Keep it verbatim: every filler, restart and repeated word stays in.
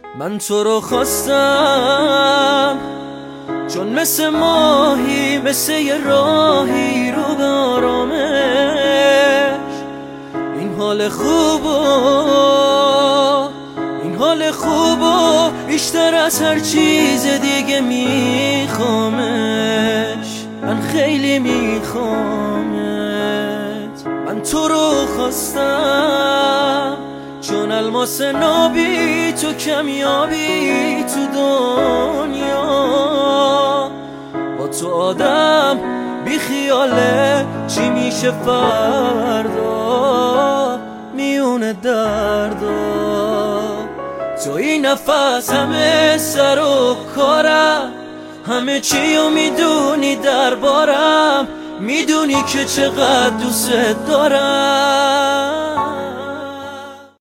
من تو رو خواستم چون مثل ماهی، مثل یه راهی رو به آرامش. این حال خوبو، این حال خوبو بیشتر از هر چیز دیگه میخوامش. من خیلی میخوامت. من تو رو خواستم چون الماس نابی تو کمیابی تو دنیا. با تو آدم بی خیاله چی میشه فردا میونه دردا. تو این نفس همه سر و کارم، همه چیو میدونی دربارم، میدونی که چقدر دوست دارم.